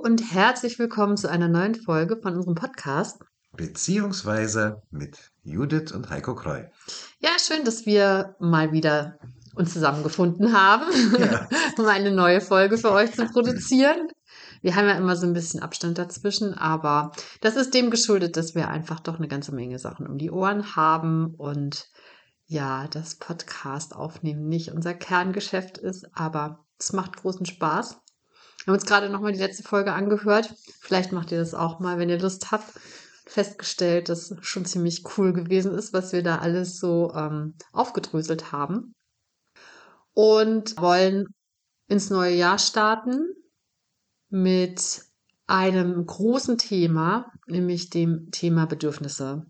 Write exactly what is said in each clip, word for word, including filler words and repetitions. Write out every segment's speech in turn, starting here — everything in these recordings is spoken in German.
und herzlich willkommen zu einer neuen Folge von unserem Podcast. Beziehungsweise mit Judith und Heiko Kreu. Ja, schön, dass wir mal wieder uns zusammengefunden haben, Ja. um eine neue Folge für euch zu produzieren. Wir haben ja immer so ein bisschen Abstand dazwischen, aber das ist dem geschuldet, dass wir einfach doch eine ganze Menge Sachen um die Ohren haben und ja, das Podcast aufnehmen nicht unser Kerngeschäft ist, aber es macht großen Spaß. Wir haben uns gerade nochmal die letzte Folge angehört. Vielleicht macht ihr das auch mal, wenn ihr Lust habt. Festgestellt, dass schon ziemlich cool gewesen ist, was wir da alles so ähm, aufgedröselt haben. Und wollen ins neue Jahr starten mit einem großen Thema, nämlich dem Thema Bedürfnisse.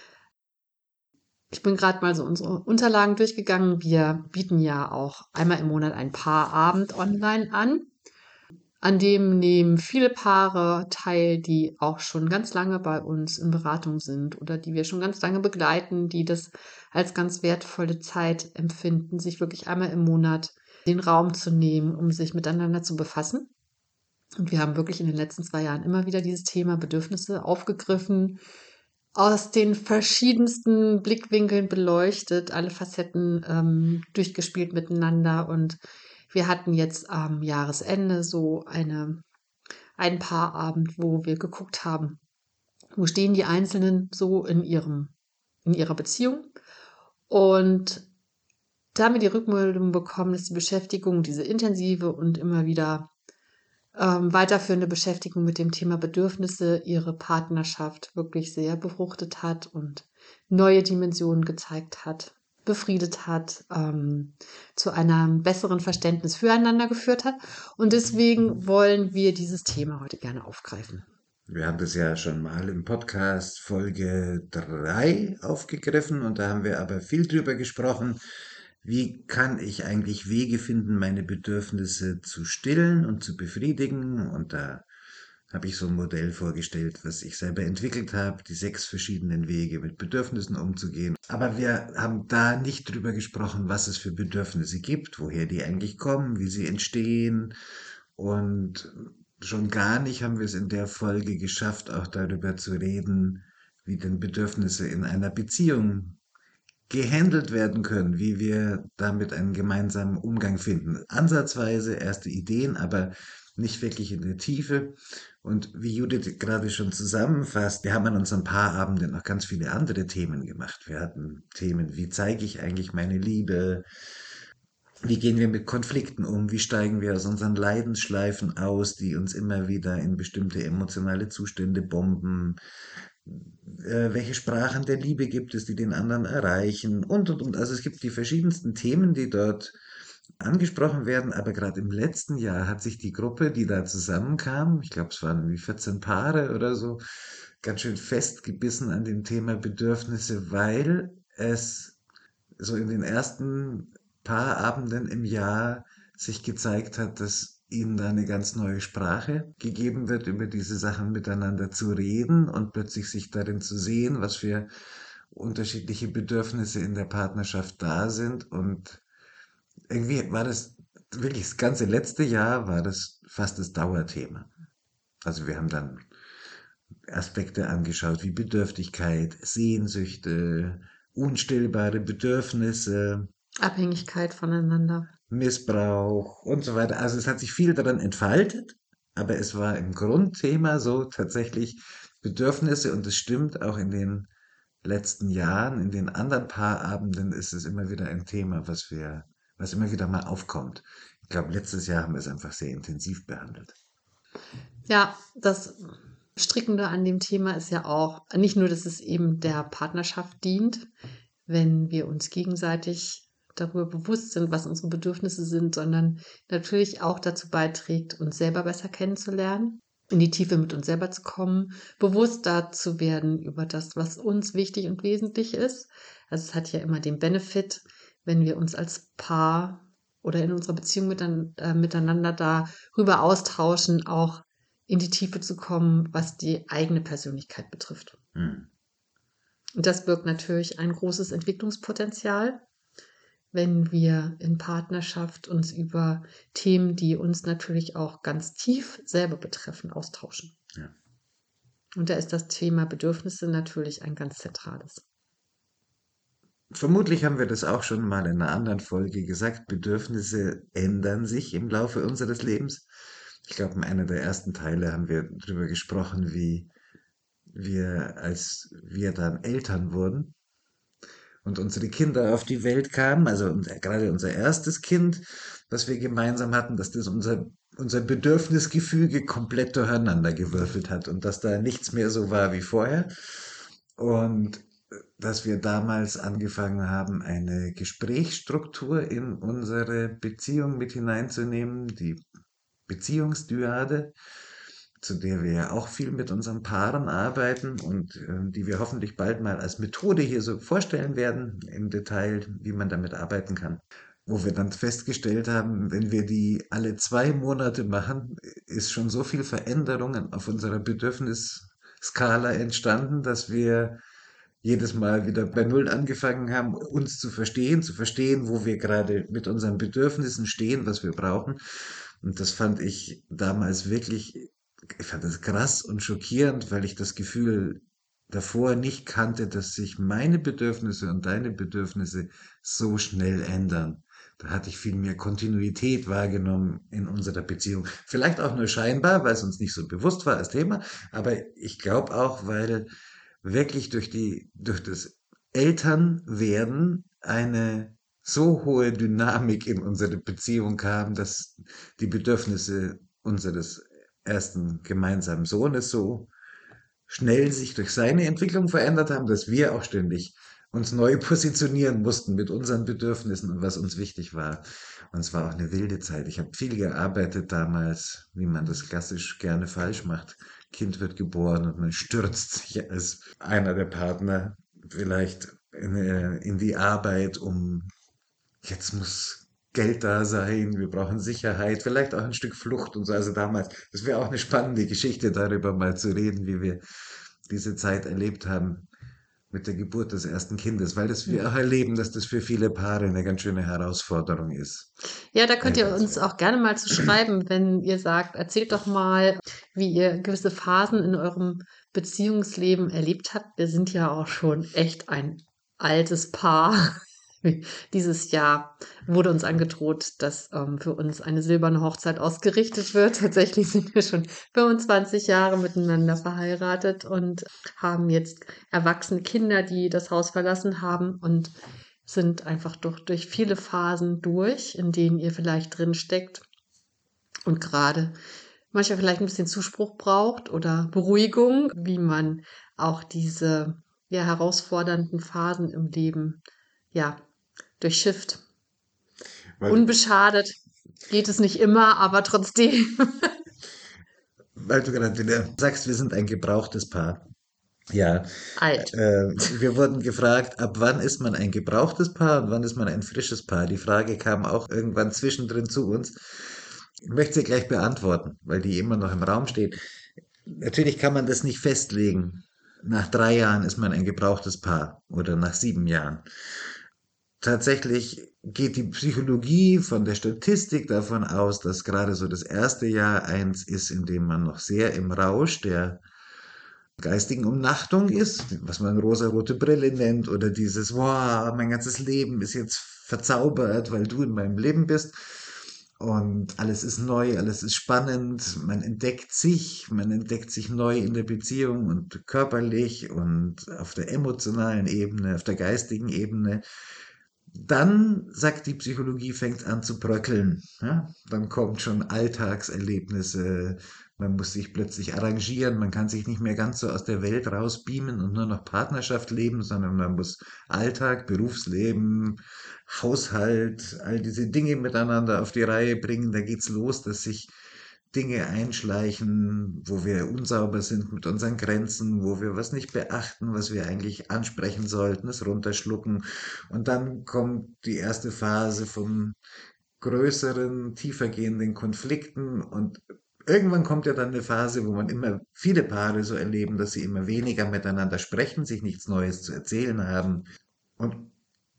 Ich bin gerade mal so unsere Unterlagen durchgegangen. Wir bieten ja auch einmal im Monat ein Paarabend online an. An dem nehmen viele Paare teil, die auch schon ganz lange bei uns in Beratung sind oder die wir schon ganz lange begleiten, die das als ganz wertvolle Zeit empfinden, sich wirklich einmal im Monat den Raum zu nehmen, um sich miteinander zu befassen. Und wir haben wirklich in den letzten zwei Jahren immer wieder dieses Thema Bedürfnisse aufgegriffen, aus den verschiedensten Blickwinkeln beleuchtet, alle Facetten ähm, durchgespielt miteinander. Und wir hatten jetzt am Jahresende so eine, ein Paarabend, wo wir geguckt haben, wo stehen die Einzelnen so in ihrem, in ihrer Beziehung. Und da haben wir die Rückmeldung bekommen, dass die Beschäftigung, diese intensive und immer wieder ähm, weiterführende Beschäftigung mit dem Thema Bedürfnisse ihre Partnerschaft wirklich sehr befruchtet hat und neue Dimensionen gezeigt hat, befriedet hat, ähm, zu einem besseren Verständnis füreinander geführt hat. Und deswegen wollen wir dieses Thema heute gerne aufgreifen. Wir haben das ja schon mal im Podcast Folge drei aufgegriffen und da haben wir aber viel drüber gesprochen, wie kann ich eigentlich Wege finden, meine Bedürfnisse zu stillen und zu befriedigen. Und da habe ich so ein Modell vorgestellt, was ich selber entwickelt habe, die sechs verschiedenen Wege mit Bedürfnissen umzugehen. Aber wir haben da nicht drüber gesprochen, was es für Bedürfnisse gibt, woher die eigentlich kommen, wie sie entstehen. Und schon gar nicht haben wir es in der Folge geschafft, auch darüber zu reden, wie denn Bedürfnisse in einer Beziehung gehandelt werden können, wie wir damit einen gemeinsamen Umgang finden. Ansatzweise erste Ideen, aber nicht wirklich in der Tiefe. Und wie Judith gerade schon zusammenfasst, wir haben an unseren Paarabenden noch ganz viele andere Themen gemacht. Wir hatten Themen, wie zeige ich eigentlich meine Liebe? Wie gehen wir mit Konflikten um? Wie steigen wir aus unseren Leidensschleifen aus, die uns immer wieder in bestimmte emotionale Zustände bomben? Äh, welche Sprachen der Liebe gibt es, die den anderen erreichen? Und, und, und. Also es gibt die verschiedensten Themen, die dort angesprochen werden, aber gerade im letzten Jahr hat sich die Gruppe, die da zusammenkam, ich glaube, es waren irgendwie vierzehn Paare oder so, ganz schön festgebissen an dem Thema Bedürfnisse, weil es so in den ersten paar Abenden im Jahr sich gezeigt hat, dass ihnen da eine ganz neue Sprache gegeben wird, über diese Sachen miteinander zu reden und plötzlich sich darin zu sehen, was für unterschiedliche Bedürfnisse in der Partnerschaft da sind. Und irgendwie war das wirklich das ganze letzte Jahr war das fast das Dauerthema. Also wir haben dann Aspekte angeschaut wie Bedürftigkeit, Sehnsüchte, unstillbare Bedürfnisse, Abhängigkeit voneinander. Missbrauch und so weiter. Also es hat sich viel daran entfaltet, aber es war im Grundthema so tatsächlich Bedürfnisse und es stimmt auch in den letzten Jahren, in den anderen Paarabenden ist es immer wieder ein Thema, was wir, was immer wieder mal aufkommt. Ich glaube, letztes Jahr haben wir es einfach sehr intensiv behandelt. Ja, das Strickende an dem Thema ist ja auch nicht nur, dass es eben der Partnerschaft dient, wenn wir uns gegenseitig darüber bewusst sind, was unsere Bedürfnisse sind, sondern natürlich auch dazu beiträgt, uns selber besser kennenzulernen, in die Tiefe mit uns selber zu kommen, bewusster zu werden über das, was uns wichtig und wesentlich ist. Also es hat ja immer den Benefit, wenn wir uns als Paar oder in unserer Beziehung mitan- äh, miteinander darüber austauschen, auch in die Tiefe zu kommen, was die eigene Persönlichkeit betrifft. Hm. Und das birgt natürlich ein großes Entwicklungspotenzial, wenn wir in Partnerschaft uns über Themen, die uns natürlich auch ganz tief selber betreffen, austauschen. Ja. Und da ist das Thema Bedürfnisse natürlich ein ganz zentrales. Vermutlich haben wir das auch schon mal in einer anderen Folge gesagt. Bedürfnisse ändern sich im Laufe unseres Lebens. Ich glaube, in einer der ersten Teile haben wir darüber gesprochen, wie wir, als wir dann Eltern wurden und unsere Kinder auf die Welt kamen, also und gerade unser erstes Kind, was wir gemeinsam hatten, dass das unser, unser Bedürfnisgefüge komplett durcheinander gewürfelt hat und dass da nichts mehr so war wie vorher. Und dass wir damals angefangen haben, eine Gesprächsstruktur in unsere Beziehung mit hineinzunehmen, die Beziehungsdyade, zu der wir ja auch viel mit unseren Paaren arbeiten und äh, die wir hoffentlich bald mal als Methode hier so vorstellen werden im Detail, wie man damit arbeiten kann. Wo wir dann festgestellt haben, wenn wir die alle zwei Monate machen, ist schon so viel Veränderungen auf unserer Bedürfnisskala entstanden, dass wir jedes Mal wieder bei Null angefangen haben, uns zu verstehen, zu verstehen, wo wir gerade mit unseren Bedürfnissen stehen, was wir brauchen. Und das fand ich damals wirklich, ich fand das krass und schockierend, weil ich das Gefühl davor nicht kannte, dass sich meine Bedürfnisse und deine Bedürfnisse so schnell ändern. Da hatte ich viel mehr Kontinuität wahrgenommen in unserer Beziehung. Vielleicht auch nur scheinbar, weil es uns nicht so bewusst war als Thema, aber ich glaube auch, weil wirklich durch die, durch das Elternwerden eine so hohe Dynamik in unsere Beziehung kam, dass die Bedürfnisse unseres ersten gemeinsamen Sohnes so schnell sich durch seine Entwicklung verändert haben, dass wir auch ständig uns neu positionieren mussten mit unseren Bedürfnissen und was uns wichtig war. Und es war auch eine wilde Zeit. Ich habe viel gearbeitet damals, wie man das klassisch gerne falsch macht. Kind wird geboren und man stürzt sich als einer der Partner vielleicht in, äh, in die Arbeit, um jetzt muss Geld da sein, wir brauchen Sicherheit, vielleicht auch ein Stück Flucht und so. Also damals, das wäre auch eine spannende Geschichte, darüber mal zu reden, wie wir diese Zeit erlebt haben mit der Geburt des ersten Kindes, weil das wir auch erleben, dass das für viele Paare eine ganz schöne Herausforderung ist. Ja, da könnt ihr Eltern zu uns werden. auch gerne mal zu schreiben, wenn ihr sagt, erzählt doch mal, wie ihr gewisse Phasen in eurem Beziehungsleben erlebt habt. Wir sind ja auch schon echt ein altes Paar. Dieses Jahr wurde uns angedroht, dass ähm, für uns eine silberne Hochzeit ausgerichtet wird. Tatsächlich sind wir schon fünfundzwanzig Jahre miteinander verheiratet und haben jetzt erwachsene Kinder, die das Haus verlassen haben und sind einfach durch, durch viele Phasen durch, in denen ihr vielleicht drin steckt und gerade manchmal vielleicht ein bisschen Zuspruch braucht oder Beruhigung, wie man auch diese ja, herausfordernden Phasen im Leben ja, durchschifft. Weil, Unbeschadet geht es nicht immer, aber trotzdem. weil du gerade wieder sagst, wir sind ein gebrauchtes Paar. Ja, Alt. äh, wir wurden gefragt, ab wann ist man ein gebrauchtes Paar und wann ist man ein frisches Paar? Die Frage kam auch irgendwann zwischendrin zu uns. Ich möchte sie gleich beantworten, weil die immer noch im Raum steht. Natürlich kann man das nicht festlegen. Nach drei Jahren ist man ein gebrauchtes Paar oder nach sieben Jahren. Tatsächlich geht die Psychologie von der Statistik davon aus, dass gerade so das erste Jahr eins ist, in dem man noch sehr im Rausch der geistigen Umnachtung ist, was man rosarote Brille nennt oder dieses, wow, mein ganzes Leben ist jetzt verzaubert, weil du in meinem Leben bist und alles ist neu, alles ist spannend, man entdeckt sich, man entdeckt sich neu in der Beziehung und körperlich und auf der emotionalen Ebene, auf der geistigen Ebene. Dann, sagt die Psychologie, fängt an zu bröckeln. Ja? Dann kommt schon Alltagserlebnisse, man muss sich plötzlich arrangieren, man kann sich nicht mehr ganz so aus der Welt rausbeamen und nur noch Partnerschaft leben, sondern man muss Alltag, Berufsleben, Haushalt, all diese Dinge miteinander auf die Reihe bringen. Da geht's los, dass sich Dinge einschleichen, wo wir unsauber sind mit unseren Grenzen, wo wir was nicht beachten, was wir eigentlich ansprechen sollten, es runterschlucken. Und dann kommt die erste Phase von größeren, tiefergehenden Konflikten und irgendwann kommt ja dann eine Phase, wo man immer viele Paare so erleben, dass sie immer weniger miteinander sprechen, sich nichts Neues zu erzählen haben. Und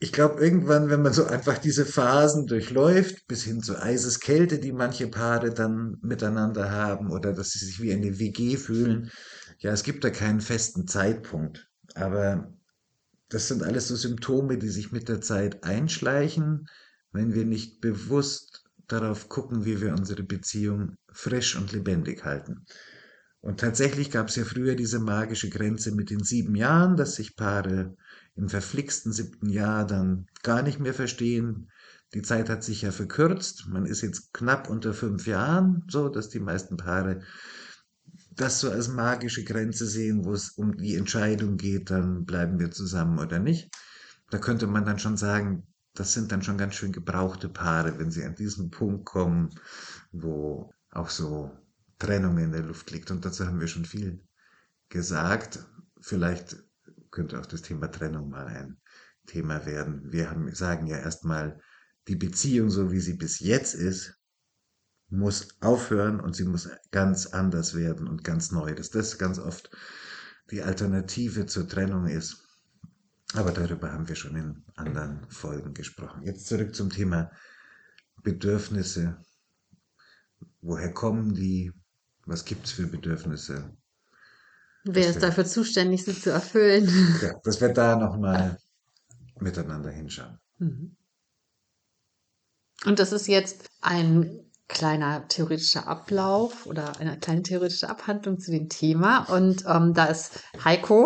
Ich glaube, irgendwann, wenn man so einfach diese Phasen durchläuft, bis hin zu Eiseskälte, die manche Paare dann miteinander haben, oder dass sie sich wie eine W G fühlen. Ja, es gibt da keinen festen Zeitpunkt. Aber das sind alles so Symptome, die sich mit der Zeit einschleichen, wenn wir nicht bewusst darauf gucken, wie wir unsere Beziehung frisch und lebendig halten. Und tatsächlich gab es ja früher diese magische Grenze mit den sieben Jahren, dass sich Paare im verflixten siebten Jahr dann gar nicht mehr verstehen. Die Zeit hat sich ja verkürzt. Man ist jetzt knapp unter fünf Jahren, so dass die meisten Paare das so als magische Grenze sehen, wo es um die Entscheidung geht, dann bleiben wir zusammen oder nicht. Da könnte man dann schon sagen, das sind dann schon ganz schön gebrauchte Paare, wenn sie an diesen Punkt kommen, wo auch so Trennung in der Luft liegt. Und dazu haben wir schon viel gesagt. Vielleicht könnte auch das Thema Trennung mal ein Thema werden. Wir haben, sagen ja erstmal, die Beziehung, so wie sie bis jetzt ist, muss aufhören und sie muss ganz anders werden und ganz neu. Dass das ganz oft die Alternative zur Trennung ist. Aber darüber haben wir schon in anderen Folgen gesprochen. Jetzt zurück zum Thema Bedürfnisse. Woher kommen die? Was gibt es für Bedürfnisse? Wer Dass ist wir, dafür zuständig, sie zu erfüllen? ja, dass wir da nochmal miteinander hinschauen. Mhm. Und das ist jetzt ein kleiner theoretischer Ablauf oder eine kleine theoretische Abhandlung zu dem Thema. Und ähm, da ist Heiko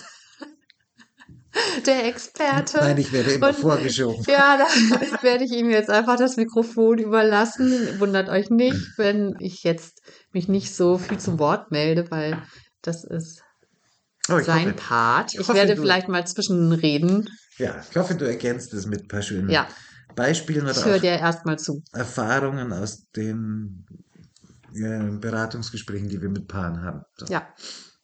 der Experte. Nein, ich werde immer Und vorgeschoben. ja, da werde ich ihm jetzt einfach das Mikrofon überlassen. Wundert euch nicht, wenn ich jetzt mich nicht so viel zu Wort melde, weil das ist Aber ich sein hoffe, Part. ich Ich hoffe, werde du, vielleicht mal zwischenreden. ja, ich hoffe, du ergänzt es mit ein paar schönen Ja, Beispielen ich oder höre auch dir erstmal zu. Erfahrungen aus den äh, Beratungsgesprächen, die wir mit Paaren haben. So. Ja.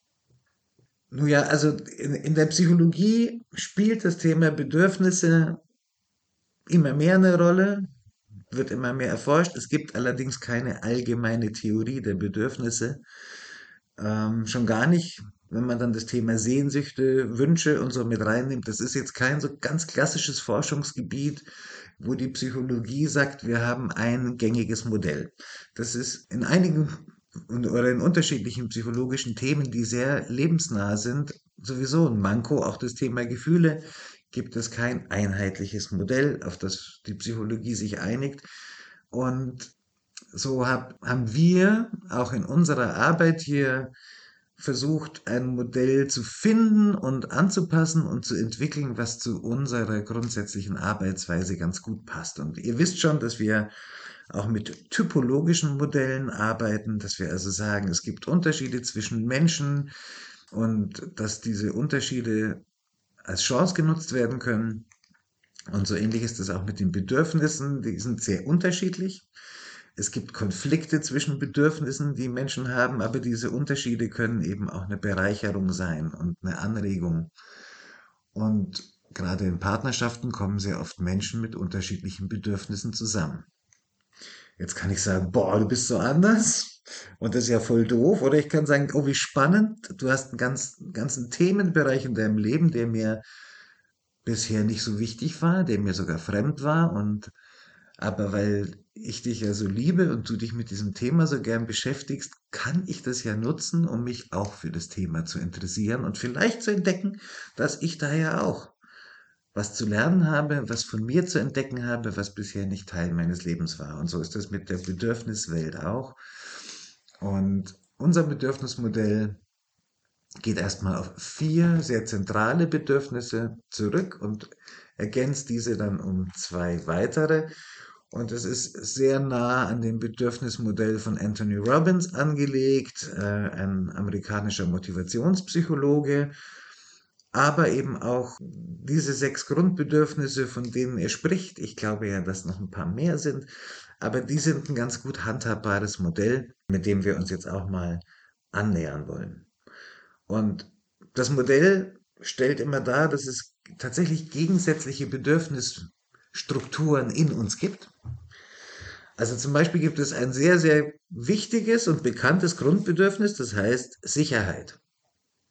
Nun ja, also in, in der Psychologie spielt das Thema Bedürfnisse immer mehr eine Rolle, wird immer mehr erforscht. Es gibt allerdings keine allgemeine Theorie der Bedürfnisse. Ähm, schon gar nicht, wenn man dann das Thema Sehnsüchte, Wünsche und so mit reinnimmt. Das ist jetzt kein so ganz klassisches Forschungsgebiet, wo die Psychologie sagt, wir haben ein gängiges Modell. Das ist in einigen oder in unterschiedlichen psychologischen Themen, die sehr lebensnah sind, sowieso ein Manko. Auch das Thema Gefühle gibt es kein einheitliches Modell, auf das die Psychologie sich einigt. Und so hab, haben wir auch in unserer Arbeit hier versucht, ein Modell zu finden und anzupassen und zu entwickeln, was zu unserer grundsätzlichen Arbeitsweise ganz gut passt. Und ihr wisst schon, dass wir auch mit typologischen Modellen arbeiten, dass wir also sagen, es gibt Unterschiede zwischen Menschen und dass diese Unterschiede als Chance genutzt werden können. Und so ähnlich ist es auch mit den Bedürfnissen, die sind sehr unterschiedlich. Es gibt Konflikte zwischen Bedürfnissen, die Menschen haben, aber diese Unterschiede können eben auch eine Bereicherung sein und eine Anregung. Und gerade in Partnerschaften kommen sehr oft Menschen mit unterschiedlichen Bedürfnissen zusammen. Jetzt kann ich sagen, boah, du bist so anders und das ist ja voll doof. Oder ich kann sagen, oh, wie spannend, du hast einen ganz, ganzen Themenbereich in deinem Leben, der mir bisher nicht so wichtig war, der mir sogar fremd war und aber weil ich dich ja so liebe und du dich mit diesem Thema so gern beschäftigst, kann ich das ja nutzen, um mich auch für das Thema zu interessieren und vielleicht zu entdecken, dass ich da ja auch was zu lernen habe, was von mir zu entdecken habe, was bisher nicht Teil meines Lebens war. Und so ist das mit der Bedürfniswelt auch. Und unser Bedürfnismodell geht erstmal auf vier sehr zentrale Bedürfnisse zurück und ergänzt diese dann um zwei weitere. Und es ist sehr nah an dem Bedürfnismodell von Anthony Robbins angelegt, äh, ein amerikanischer Motivationspsychologe, aber eben auch diese sechs Grundbedürfnisse, von denen er spricht. Ich glaube ja, dass noch ein paar mehr sind, aber die sind ein ganz gut handhabbares Modell, mit dem wir uns jetzt auch mal annähern wollen. Und das Modell stellt immer dar, dass es tatsächlich gegensätzliche Bedürfnisstrukturen in uns gibt. Also zum Beispiel gibt es ein sehr, sehr wichtiges und bekanntes Grundbedürfnis, das heißt Sicherheit.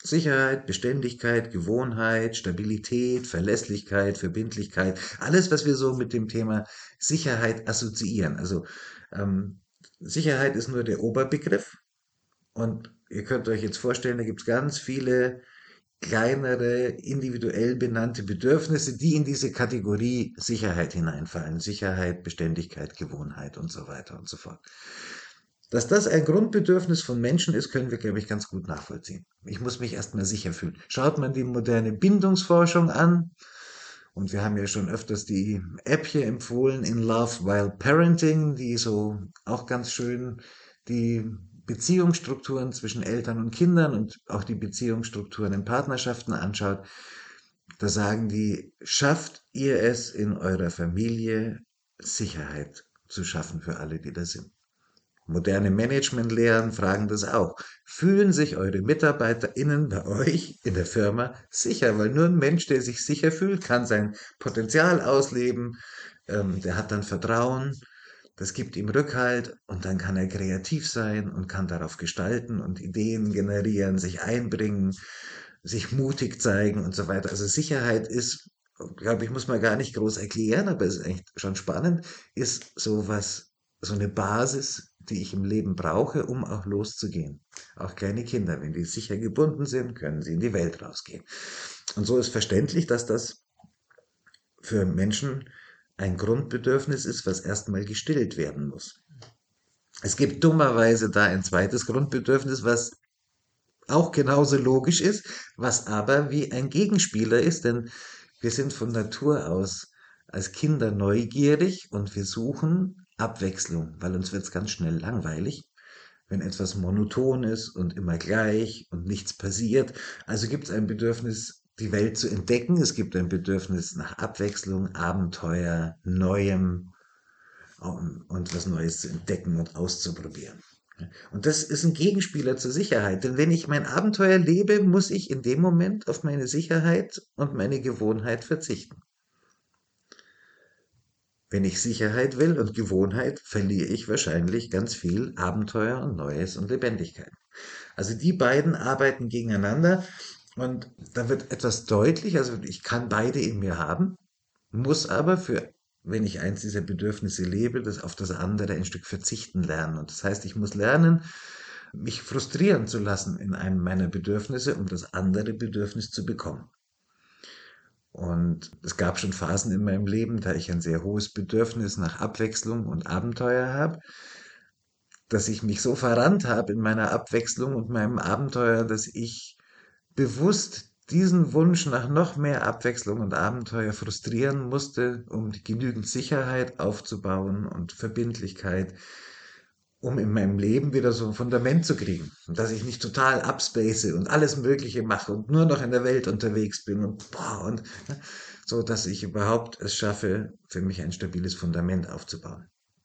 Sicherheit, Beständigkeit, Gewohnheit, Stabilität, Verlässlichkeit, Verbindlichkeit, alles, was wir so mit dem Thema Sicherheit assoziieren. Also ähm, Sicherheit ist nur der Oberbegriff und ihr könnt euch jetzt vorstellen, da gibt es ganz viele kleinere, individuell benannte Bedürfnisse, die in diese Kategorie Sicherheit hineinfallen. Sicherheit, Beständigkeit, Gewohnheit und so weiter und so fort. Dass das ein Grundbedürfnis von Menschen ist, können wir, glaube ich, ganz gut nachvollziehen. Ich muss mich erstmal sicher fühlen. Schaut man die moderne Bindungsforschung an, und wir haben ja schon öfters die App hier empfohlen, In Love While Parenting, die so auch ganz schön die Beziehungsstrukturen zwischen Eltern und Kindern und auch die Beziehungsstrukturen in Partnerschaften anschaut. Da sagen die, schafft ihr es in eurer Familie, Sicherheit zu schaffen für alle, die da sind. Moderne Managementlehren fragen das auch. Fühlen sich eure MitarbeiterInnen bei euch in der Firma sicher? Weil nur ein Mensch, der sich sicher fühlt, kann sein Potenzial ausleben, ähm, der hat dann Vertrauen, das gibt ihm Rückhalt und dann kann er kreativ sein und kann darauf gestalten und Ideen generieren, sich einbringen, sich mutig zeigen und so weiter. Also Sicherheit ist, glaube ich, muss man gar nicht groß erklären, aber es ist echt schon spannend, ist sowas, so eine Basis, die ich im Leben brauche, um auch loszugehen. Auch kleine Kinder, wenn die sicher gebunden sind, können sie in die Welt rausgehen. Und so ist verständlich, dass das für Menschen ein Grundbedürfnis ist, was erstmal gestillt werden muss. Es gibt dummerweise da ein zweites Grundbedürfnis, was auch genauso logisch ist, was aber wie ein Gegenspieler ist, denn wir sind von Natur aus als Kinder neugierig und wir suchen Abwechslung, weil uns wird es ganz schnell langweilig, wenn etwas monoton ist und immer gleich und nichts passiert. Also gibt es ein Bedürfnis, die Welt zu entdecken. Es gibt ein Bedürfnis nach Abwechslung, Abenteuer, Neuem und, und was Neues zu entdecken und auszuprobieren. Und das ist ein Gegenspieler zur Sicherheit, denn wenn ich mein Abenteuer lebe, muss ich in dem Moment auf meine Sicherheit und meine Gewohnheit verzichten. Wenn ich Sicherheit will und Gewohnheit, verliere ich wahrscheinlich ganz viel Abenteuer und Neues und Lebendigkeit. Also die beiden arbeiten gegeneinander und da wird etwas deutlich, also ich kann beide in mir haben, muss aber für, wenn ich eins dieser Bedürfnisse lebe, das auf das andere ein Stück verzichten lernen. Und das heißt, ich muss lernen, mich frustrieren zu lassen in einem meiner Bedürfnisse, um das andere Bedürfnis zu bekommen. Und es gab schon Phasen in meinem Leben, da ich ein sehr hohes Bedürfnis nach Abwechslung und Abenteuer habe, dass ich mich so verrannt habe in meiner Abwechslung und meinem Abenteuer, dass ich bewusst diesen Wunsch nach noch mehr Abwechslung und Abenteuer frustrieren musste, um genügend Sicherheit aufzubauen und Verbindlichkeit, um in meinem Leben wieder so ein Fundament zu kriegen. Und dass ich nicht total abspace und alles Mögliche mache und nur noch in der Welt unterwegs bin und, boah, und ne, so, dass ich überhaupt es schaffe, für mich ein stabiles Fundament aufzubauen.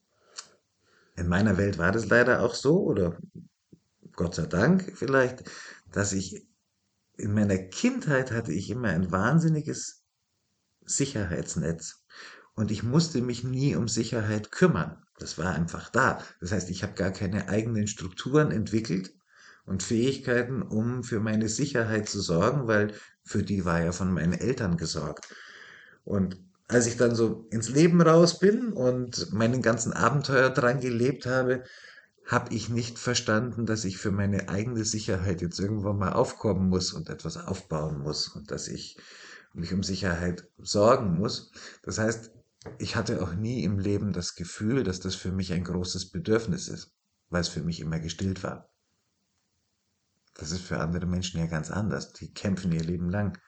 In meiner Welt war das leider auch so, oder Gott sei Dank vielleicht, dass ich in meiner Kindheit hatte ich immer ein wahnsinniges Sicherheitsnetz und ich musste mich nie um Sicherheit kümmern. Das war einfach da. Das heißt, ich habe gar keine eigenen Strukturen entwickelt und Fähigkeiten, um für meine Sicherheit zu sorgen, weil für die war ja von meinen Eltern gesorgt. Und als ich dann so ins Leben raus bin und meinen ganzen Abenteuer dran gelebt habe, habe ich nicht verstanden, dass ich für meine eigene Sicherheit jetzt irgendwann mal aufkommen muss und etwas aufbauen muss und dass ich mich um Sicherheit sorgen muss. Das heißt, ich hatte auch nie im Leben das Gefühl, dass das für mich ein großes Bedürfnis ist, weil es für mich immer gestillt war. Das ist für andere Menschen ja ganz anders. Die kämpfen ihr Leben lang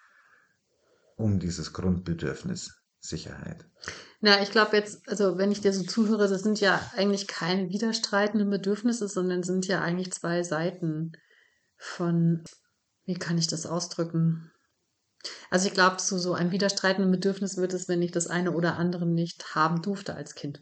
um dieses Grundbedürfnis Sicherheit. Na, ich glaube jetzt, also wenn ich dir so zuhöre, das sind ja eigentlich keine widerstreitenden Bedürfnisse, sondern sind ja eigentlich zwei Seiten von, wie kann ich das ausdrücken? Also ich glaube, zu so einem widerstreitenden Bedürfnis wird es, wenn ich das eine oder andere nicht haben durfte als Kind.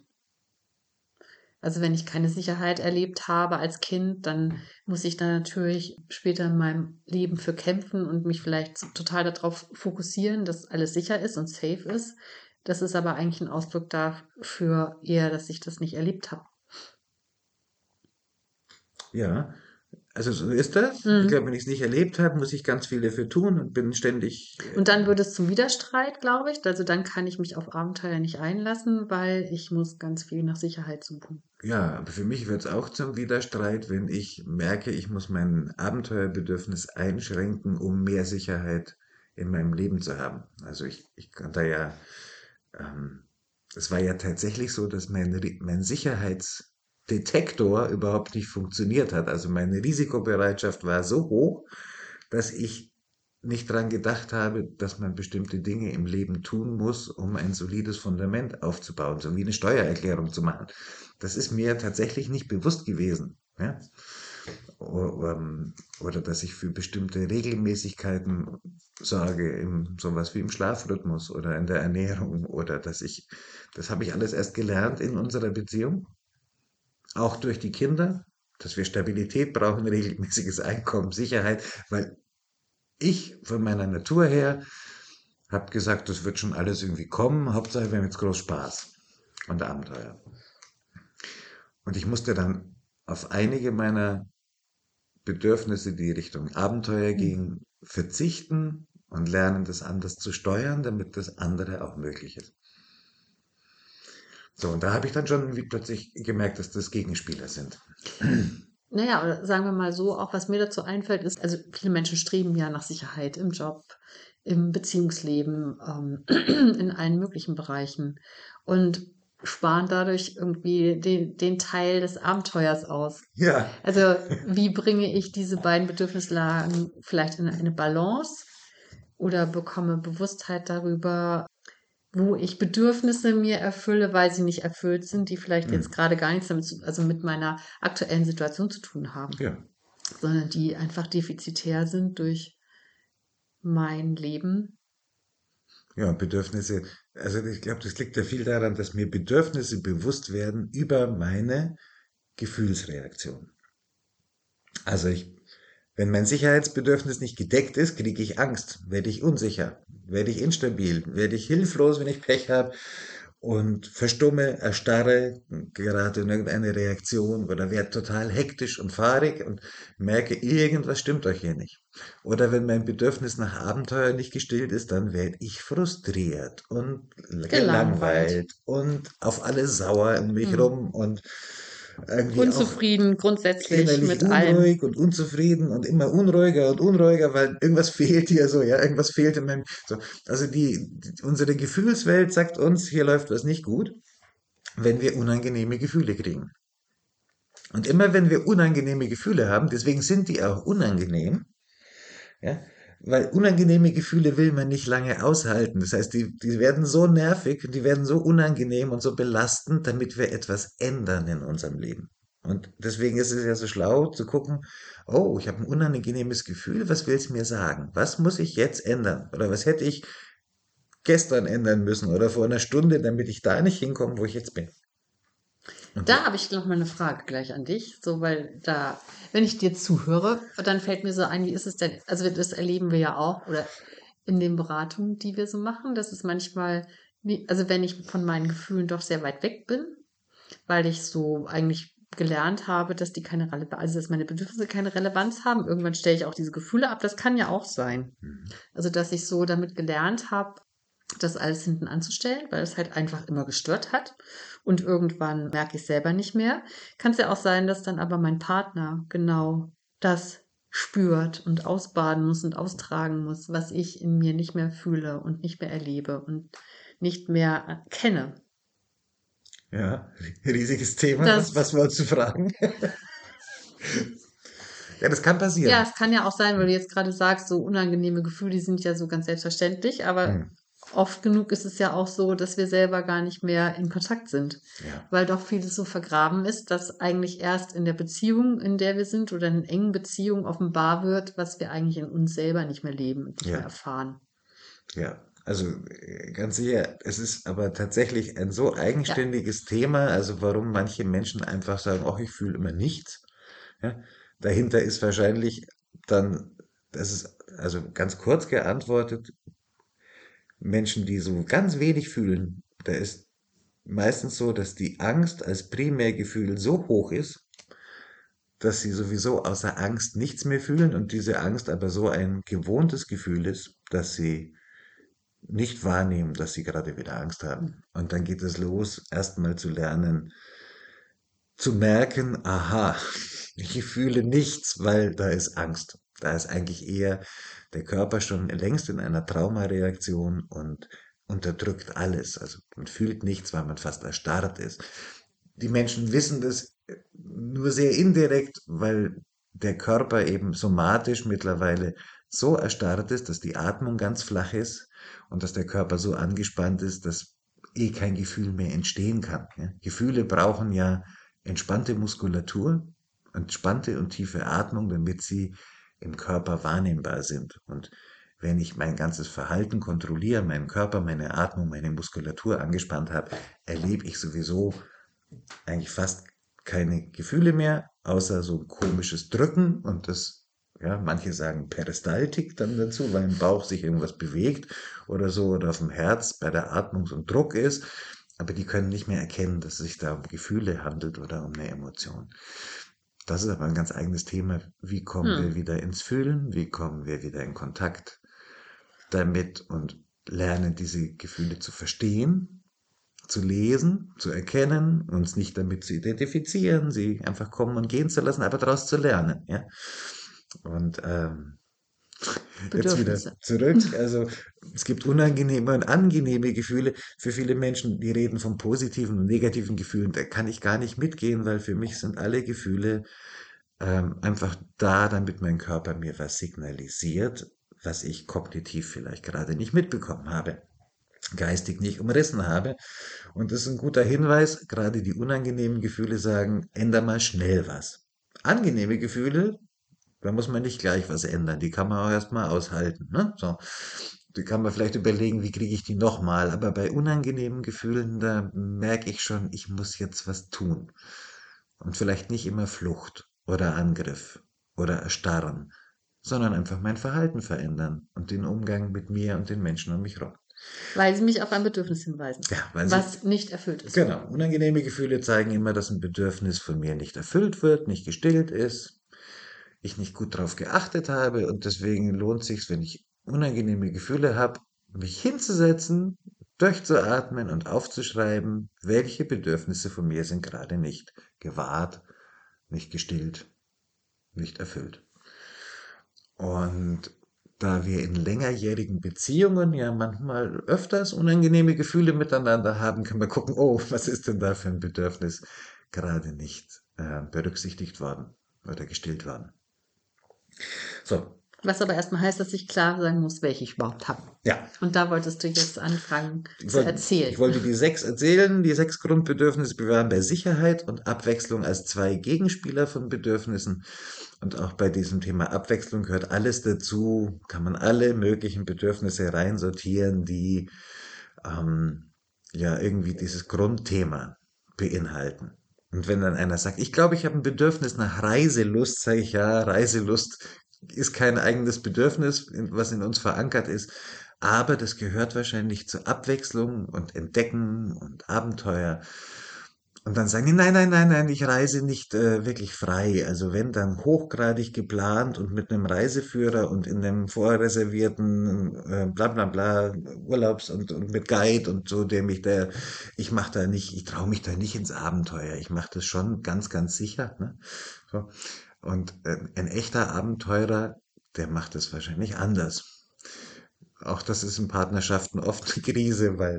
Also wenn ich keine Sicherheit erlebt habe als Kind, dann muss ich da natürlich später in meinem Leben für kämpfen und mich vielleicht so total darauf fokussieren, dass alles sicher ist und safe ist. Das ist aber eigentlich ein Ausdruck dafür eher, dass ich das nicht erlebt habe. Ja, Also so ist das. Ich Mhm. glaube, wenn ich es nicht erlebt habe, muss ich ganz viel dafür tun und bin ständig, Und äh, dann wird es zum Widerstreit, glaube ich. Also dann kann ich mich auf Abenteuer nicht einlassen, weil ich muss ganz viel nach Sicherheit suchen. ja, aber für mich wird es auch zum Widerstreit, wenn ich merke, ich muss mein Abenteuerbedürfnis einschränken, um mehr Sicherheit in meinem Leben zu haben. Also ich, ich kann da ja, ähm, es war ja tatsächlich so, dass mein, Ri- mein Sicherheitsdetektor überhaupt nicht funktioniert hat. Also meine Risikobereitschaft war so hoch, dass ich nicht dran gedacht habe, dass man bestimmte Dinge im Leben tun muss, um ein solides Fundament aufzubauen, so wie eine Steuererklärung zu machen. Das ist mir tatsächlich nicht bewusst gewesen. Ja? O- ähm, Oder dass ich für bestimmte Regelmäßigkeiten sorge, im, sowas wie im Schlafrhythmus oder in der Ernährung oder dass ich, das habe ich alles erst gelernt in unserer Beziehung, auch durch die Kinder, dass wir Stabilität brauchen, regelmäßiges Einkommen, Sicherheit, weil ich von meiner Natur her habe gesagt, das wird schon alles irgendwie kommen, Hauptsache wir haben jetzt groß Spaß und Abenteuer. Und ich musste dann auf einige meiner Bedürfnisse, die Richtung Abenteuer Mhm. gingen, verzichten und lernen, das anders zu steuern, damit das andere auch möglich ist. So, und da habe ich dann schon wie plötzlich gemerkt, dass das Gegenspieler sind. Naja, oder sagen wir mal so, auch was mir dazu einfällt, ist, also viele Menschen streben ja nach Sicherheit im Job, im Beziehungsleben, ähm, in allen möglichen Bereichen und sparen dadurch irgendwie den, den Teil des Abenteuers aus. Ja, Also wie bringe ich diese beiden Bedürfnislagen vielleicht in eine Balance oder bekomme Bewusstheit darüber, wo ich Bedürfnisse mir erfülle, weil sie nicht erfüllt sind, die vielleicht hm, jetzt gerade gar nichts damit zu, also mit meiner aktuellen Situation zu tun haben, ja, sondern die einfach defizitär sind durch mein Leben. ja, Bedürfnisse. Also ich glaube, das liegt ja viel daran, dass mir Bedürfnisse bewusst werden über meine Gefühlsreaktion. Also ich, wenn mein Sicherheitsbedürfnis nicht gedeckt ist, kriege ich Angst, werde ich unsicher, werde ich instabil, werde ich hilflos, wenn ich Pech habe und verstumme, erstarre, gerate in irgendeine Reaktion oder werde total hektisch und fahrig und merke, irgendwas stimmt euch hier nicht. Oder wenn mein Bedürfnis nach Abenteuer nicht gestillt ist, dann werde ich frustriert und Gelangweilt. gelangweilt und auf alle sauer um mich Hm. rum und irgendwie auch Unzufrieden grundsätzlich innerlich mit allem. unruhig und unzufrieden und immer unruhiger und unruhiger, weil irgendwas fehlt hier so, ja, irgendwas fehlt in meinem, so. Also die, die, unsere Gefühlswelt sagt uns, hier läuft was nicht gut, wenn wir unangenehme Gefühle kriegen. Und immer wenn wir unangenehme Gefühle haben, deswegen sind die auch unangenehm, ja, weil unangenehme Gefühle will man nicht lange aushalten. Das heißt, die, die werden so nervig und die werden so unangenehm und so belastend, damit wir etwas ändern in unserem Leben. Und deswegen ist es ja so schlau zu gucken, oh, ich habe ein unangenehmes Gefühl, was will es mir sagen? Was muss ich jetzt ändern? Oder was hätte ich gestern ändern müssen oder vor einer Stunde, damit ich da nicht hinkomme, wo ich jetzt bin? Und Da habe ich noch mal eine Frage gleich an dich, so weil da, wenn ich dir zuhöre, dann fällt mir so ein, wie ist es denn, also das erleben wir ja auch oder in den Beratungen, die wir so machen, dass es manchmal, wie- also wenn ich von meinen Gefühlen doch sehr weit weg bin, weil ich so eigentlich gelernt habe, dass die keine Relevanz, also dass meine Bedürfnisse keine Relevanz haben. Irgendwann stelle ich auch diese Gefühle ab. Das kann ja auch sein. Also dass ich so damit gelernt habe, das alles hinten anzustellen, weil es halt einfach immer gestört hat. Und irgendwann merke ich selber nicht mehr. Kann es ja auch sein, dass dann aber mein Partner genau das spürt und ausbaden muss und austragen muss, was ich in mir nicht mehr fühle und nicht mehr erlebe und nicht mehr kenne. ja, riesiges Thema, was, Das was wolltest du fragen? Ja, das kann Ja, passieren. es kann ja auch sein, weil du jetzt gerade sagst, so unangenehme Gefühle, die sind ja so ganz selbstverständlich, aber Hm, oft genug ist es ja auch so, dass wir selber gar nicht mehr in Kontakt sind, ja, weil doch vieles so vergraben ist, dass eigentlich erst in der Beziehung, in der wir sind oder in engen Beziehungen offenbar wird, was wir eigentlich in uns selber nicht mehr leben und nicht mehr ja. erfahren. Ja, also äh, ganz sicher, es ist aber tatsächlich ein so Ja, eigenständiges Thema, also warum manche Menschen einfach sagen, ach, ich fühle immer nichts. Ja, dahinter ist wahrscheinlich dann, das ist also ganz kurz geantwortet, Menschen, die so ganz wenig fühlen, da ist meistens so, dass die Angst als Primärgefühl so hoch ist, dass sie sowieso außer Angst nichts mehr fühlen und diese Angst aber so ein gewohntes Gefühl ist, dass sie nicht wahrnehmen, dass sie gerade wieder Angst haben. Und dann geht es los, erstmal zu lernen, zu merken, aha, ich fühle nichts, weil da ist Angst. Da ist eigentlich eher der Körper schon längst in einer Traumareaktion und unterdrückt alles. Also man fühlt nichts, weil man fast erstarrt ist. Die Menschen wissen das nur sehr indirekt, weil der Körper eben somatisch mittlerweile so erstarrt ist, dass die Atmung ganz flach ist und dass der Körper so angespannt ist, dass eh kein Gefühl mehr entstehen kann. Ja? Gefühle brauchen ja entspannte Muskulatur, entspannte und tiefe Atmung, damit sie im Körper wahrnehmbar sind. Und wenn ich mein ganzes Verhalten kontrolliere, meinen Körper, meine Atmung, meine Muskulatur angespannt habe, erlebe ich sowieso eigentlich fast keine Gefühle mehr, außer so ein komisches Drücken und das, ja, manche sagen Peristaltik dann dazu, weil im Bauch sich irgendwas bewegt oder so oder auf dem Herz bei der Atmung so ein Druck ist, aber die können nicht mehr erkennen, dass es sich da um Gefühle handelt oder um eine Emotion. Das ist aber ein ganz eigenes Thema. Wie kommen wir Hm. wieder ins Fühlen? Wie kommen wir wieder in Kontakt damit und lernen diese Gefühle zu verstehen, zu lesen, zu erkennen, uns nicht damit zu identifizieren, sie einfach kommen und gehen zu lassen, aber daraus zu lernen. Ja? Und ähm, jetzt wieder Bedürfnisse. zurück. Also es gibt unangenehme und angenehme Gefühle. Für viele Menschen, die reden von positiven und negativen Gefühlen, da kann ich gar nicht mitgehen, weil für mich sind alle Gefühle ähm, einfach da, damit mein Körper mir was signalisiert, was ich kognitiv vielleicht gerade nicht mitbekommen habe, geistig nicht umrissen habe. Und das ist ein guter Hinweis, gerade die unangenehmen Gefühle sagen, änder mal schnell was. Angenehme Gefühle, da muss man nicht gleich was ändern, die kann man auch erstmal aushalten. Ne? So. Die kann man vielleicht überlegen, wie kriege ich die nochmal. Aber bei unangenehmen Gefühlen, da merke ich schon, ich muss jetzt was tun. Und vielleicht nicht immer Flucht oder Angriff oder Erstarren, sondern einfach mein Verhalten verändern und den Umgang mit mir und den Menschen um mich herum. Weil sie mich auf ein Bedürfnis hinweisen, Ja, weil sie, was nicht erfüllt ist. genau, unangenehme Gefühle zeigen immer, dass ein Bedürfnis von mir nicht erfüllt wird, nicht gestillt ist, ich nicht gut darauf geachtet habe und deswegen lohnt sich, wenn ich unangenehme Gefühle habe, mich hinzusetzen, durchzuatmen und aufzuschreiben, welche Bedürfnisse von mir sind gerade nicht gewahrt, nicht gestillt, nicht erfüllt. Und da wir in längerjährigen Beziehungen ja manchmal öfters unangenehme Gefühle miteinander haben, können wir gucken, oh, was ist denn da für ein Bedürfnis gerade nicht äh, berücksichtigt worden oder gestillt worden. So, Was aber erstmal heißt, dass ich klar sagen muss, welche ich überhaupt habe. ja, Und da wolltest du jetzt anfangen ich zu wollte, erzählen. ich wollte die sechs erzählen, die sechs Grundbedürfnisse. Wir waren bei Sicherheit und Abwechslung als zwei Gegenspieler von Bedürfnissen. Und auch bei diesem Thema Abwechslung gehört alles dazu, kann man alle möglichen Bedürfnisse reinsortieren, die ähm, ja irgendwie dieses Grundthema beinhalten. Und wenn dann einer sagt, ich glaube, ich habe ein Bedürfnis nach Reiselust, sage ich ja, Reiselust ist kein eigenes Bedürfnis, was in uns verankert ist, aber das gehört wahrscheinlich zur Abwechslung und Entdecken und Abenteuer. Und dann sagen die, nein, nein, nein, nein, ich reise nicht äh, wirklich frei. Also wenn dann hochgradig geplant und mit einem Reiseführer und in einem vorreservierten äh, bla bla bla Urlaubs und, und mit Guide und so, der mich da, ich mache da nicht, ich traue mich da nicht ins Abenteuer. Ich mache das schon ganz, ganz sicher. Ne? So. Und äh, ein echter Abenteurer, der macht das wahrscheinlich anders. Auch das ist in Partnerschaften oft eine Krise, weil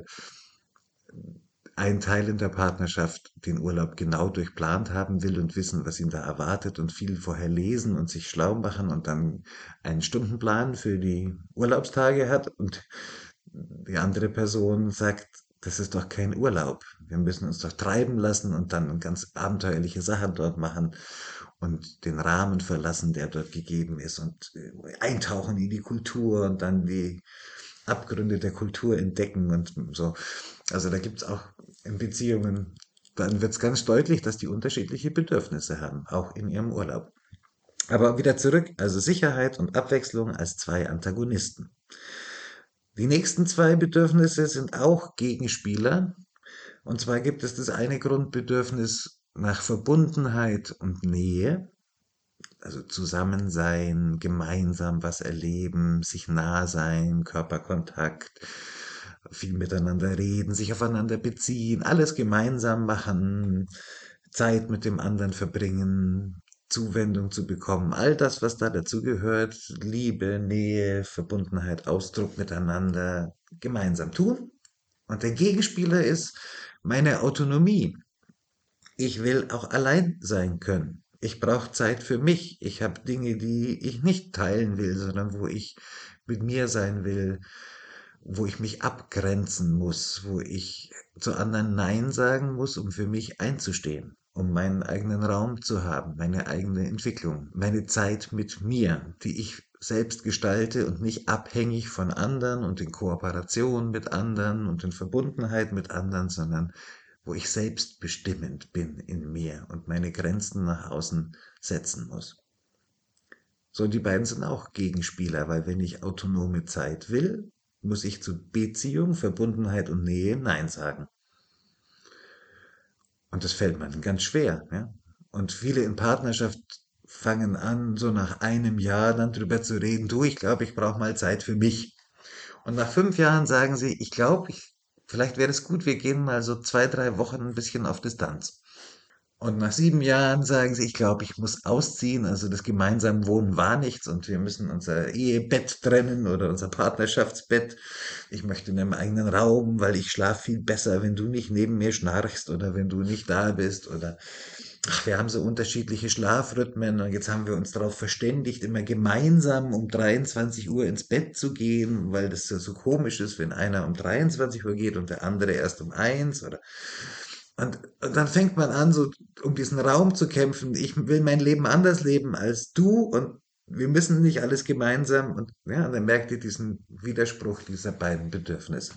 ein Teil in der Partnerschaft den Urlaub genau durchplant haben will und wissen, was ihn da erwartet und viel vorher lesen und sich schlau machen und dann einen Stundenplan für die Urlaubstage hat und die andere Person sagt, das ist doch kein Urlaub. Wir müssen uns doch treiben lassen und dann ganz abenteuerliche Sachen dort machen und den Rahmen verlassen, der dort gegeben ist und eintauchen in die Kultur und dann die Abgründe der Kultur entdecken und so. Also da gibt es auch in Beziehungen, dann wird es ganz deutlich, dass die unterschiedliche Bedürfnisse haben, auch in ihrem Urlaub. Aber wieder zurück, also Sicherheit und Abwechslung als zwei Antagonisten. Die nächsten zwei Bedürfnisse sind auch Gegenspieler. Und zwar gibt es das eine Grundbedürfnis nach Verbundenheit und Nähe Also zusammen sein, gemeinsam was erleben, sich nah sein, Körperkontakt, viel miteinander reden, sich aufeinander beziehen, alles gemeinsam machen, Zeit mit dem anderen verbringen, Zuwendung zu bekommen, all das, was da dazu gehört, Liebe, Nähe, Verbundenheit, Ausdruck miteinander, gemeinsam tun. Und der Gegenspieler ist meine Autonomie. Ich will auch allein sein können. Ich brauche Zeit für mich. Ich habe Dinge, die ich nicht teilen will, sondern wo ich mit mir sein will, wo ich mich abgrenzen muss, wo ich zu anderen Nein sagen muss, um für mich einzustehen, um meinen eigenen Raum zu haben, meine eigene Entwicklung, meine Zeit mit mir, die ich selbst gestalte und nicht abhängig von anderen und in Kooperation mit anderen und in Verbundenheit mit anderen, sondern wo ich selbstbestimmend bin in mir und meine Grenzen nach außen setzen muss. So, und die beiden sind auch Gegenspieler, weil wenn ich autonome Zeit will, muss ich zu Beziehung, Verbundenheit und Nähe Nein sagen. Und das fällt man ganz schwer. Ja? Und viele in Partnerschaft fangen an, so nach einem Jahr dann drüber zu reden, du, ich glaube, ich brauche mal Zeit für mich. Und nach fünf Jahren sagen sie, ich glaube, ich, vielleicht wäre es gut, wir gehen mal so zwei, drei Wochen ein bisschen auf Distanz. Und nach sieben Jahren sagen sie, ich glaube, ich muss ausziehen. Also das gemeinsame Wohnen war nichts und wir müssen unser Ehebett trennen oder unser Partnerschaftsbett. Ich möchte in einem eigenen Raum, weil ich schlafe viel besser, wenn du nicht neben mir schnarchst oder wenn du nicht da bist oder ach, wir haben so unterschiedliche Schlafrhythmen und jetzt haben wir uns darauf verständigt, immer gemeinsam um dreiundzwanzig Uhr ins Bett zu gehen, weil das ja so komisch ist, wenn einer um dreiundzwanzig Uhr geht und der andere erst um eins oder und, und dann fängt man an, so um diesen Raum zu kämpfen. Ich will mein Leben anders leben als du und wir müssen nicht alles gemeinsam. Und ja, und dann merkt ihr diesen Widerspruch dieser beiden Bedürfnisse.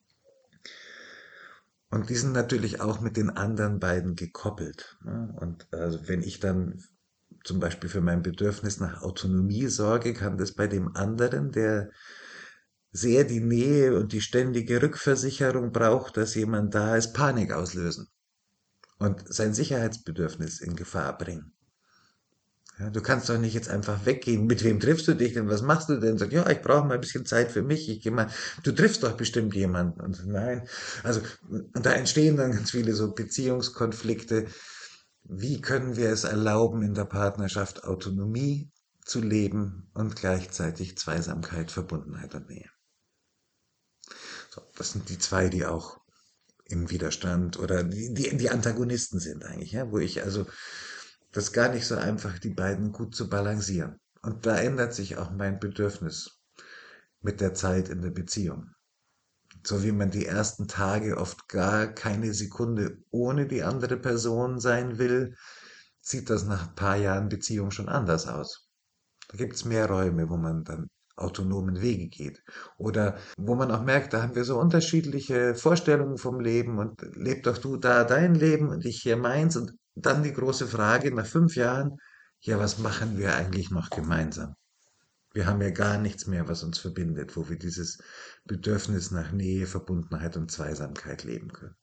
Und die sind natürlich auch mit den anderen beiden gekoppelt. Ne? Und also wenn ich dann zum Beispiel für mein Bedürfnis nach Autonomie sorge, kann das bei dem anderen, der sehr die Nähe und die ständige Rückversicherung braucht, dass jemand da ist, Panik auslösen und sein Sicherheitsbedürfnis in Gefahr bringen. Ja, du kannst doch nicht jetzt einfach weggehen. Mit wem triffst du dich denn? Was machst du denn? Sag, ja, ich brauche mal ein bisschen Zeit für mich. Ich gehe mal, du triffst doch bestimmt jemanden. Und nein, also, und da entstehen dann ganz viele so Beziehungskonflikte. Wie können wir es erlauben, in der Partnerschaft Autonomie zu leben und gleichzeitig Zweisamkeit, Verbundenheit und Nähe? So, das sind die zwei, die auch im Widerstand oder die, die, die Antagonisten sind eigentlich, ja, wo ich also das ist gar nicht so einfach, die beiden gut zu balancieren. Und da ändert sich auch mein Bedürfnis mit der Zeit in der Beziehung. So wie man die ersten Tage oft gar keine Sekunde ohne die andere Person sein will, sieht das nach ein paar Jahren Beziehung schon anders aus. Da gibt es mehr Räume, wo man dann autonomen Wege geht. Oder wo man auch merkt, da haben wir so unterschiedliche Vorstellungen vom Leben und leb doch du da dein Leben und ich hier meins. Und dann die große Frage nach fünf Jahren, ja, was machen wir eigentlich noch gemeinsam? Wir haben ja gar nichts mehr, was uns verbindet, wo wir dieses Bedürfnis nach Nähe, Verbundenheit und Zweisamkeit leben können.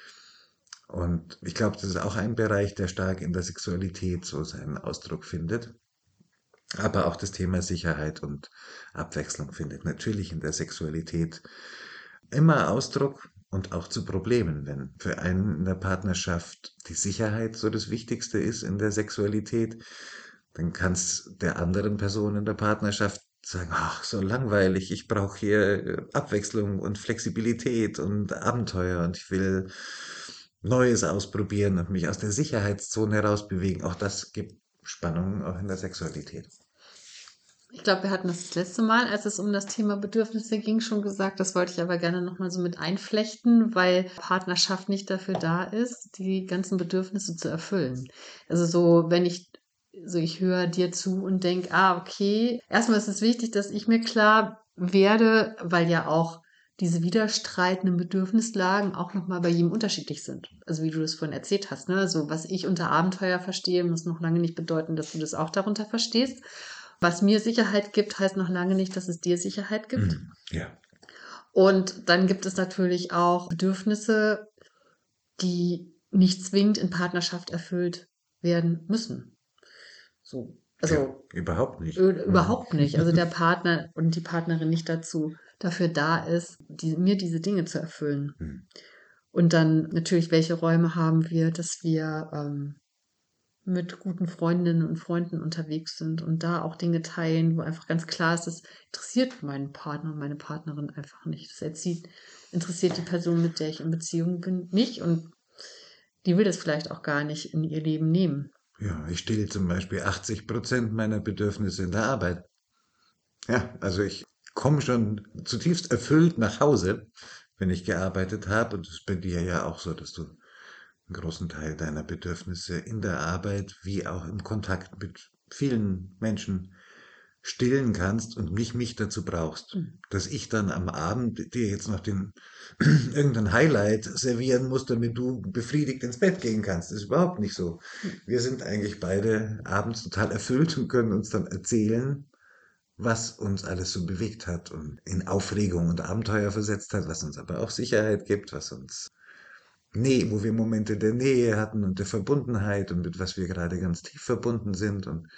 Und ich glaube, das ist auch ein Bereich, der stark in der Sexualität so seinen Ausdruck findet. Aber auch das Thema Sicherheit und Abwechslung findet natürlich in der Sexualität immer Ausdruck und auch zu Problemen, wenn für einen in der Partnerschaft die Sicherheit so das Wichtigste ist in der Sexualität, dann kann es der anderen Person in der Partnerschaft sagen, ach, so langweilig, ich brauche hier Abwechslung und Flexibilität und Abenteuer und ich will Neues ausprobieren und mich aus der Sicherheitszone herausbewegen. Auch das gibt Spannungen auch in der Sexualität. Ich glaube, wir hatten das das letzte Mal, als es um das Thema Bedürfnisse ging, schon gesagt. Das wollte ich aber gerne nochmal so mit einflechten, weil Partnerschaft nicht dafür da ist, die ganzen Bedürfnisse zu erfüllen. Also so, wenn ich, so ich höre dir zu und denke, ah, okay, erstmal ist es wichtig, dass ich mir klar werde, weil ja auch diese widerstreitenden Bedürfnislagen auch nochmal bei jedem unterschiedlich sind. Also wie du das vorhin erzählt hast, ne? So, was ich unter Abenteuer verstehe, muss noch lange nicht bedeuten, dass du das auch darunter verstehst. Was mir Sicherheit gibt, heißt noch lange nicht, dass es dir Sicherheit gibt. Mhm. Ja. Und dann gibt es natürlich auch Bedürfnisse, die nicht zwingend in Partnerschaft erfüllt werden müssen. So, Also Ja, überhaupt nicht. Ö- Mhm. überhaupt nicht. Also der Partner und die Partnerin nicht dazu dafür da ist, die, mir diese Dinge zu erfüllen. Mhm. Und dann natürlich, welche Räume haben wir, dass wir ähm, mit guten Freundinnen und Freunden unterwegs sind und da auch Dinge teilen, wo einfach ganz klar ist, das interessiert meinen Partner und meine Partnerin einfach nicht. Das erzieht, interessiert die Person, mit der ich in Beziehung bin, nicht und die will das vielleicht auch gar nicht in ihr Leben nehmen. Ja, ich stille zum Beispiel achtzig Prozent meiner Bedürfnisse in der Arbeit. Ja, also ich komme schon zutiefst erfüllt nach Hause, wenn ich gearbeitet habe. Und das ist bei dir ja auch so, dass du einen großen Teil deiner Bedürfnisse in der Arbeit wie auch im Kontakt mit vielen Menschen stillen kannst und nicht mich dazu brauchst. Hm. Dass ich dann am Abend dir jetzt noch den irgendein Highlight servieren muss, damit du befriedigt ins Bett gehen kannst. Das ist überhaupt nicht so. Hm. Wir sind eigentlich beide abends total erfüllt und können uns dann erzählen, was uns alles so bewegt hat und in Aufregung und Abenteuer versetzt hat, was uns aber auch Sicherheit gibt, was uns Nähe, wo wir Momente der Nähe hatten und der Verbundenheit und mit was wir gerade ganz tief verbunden sind und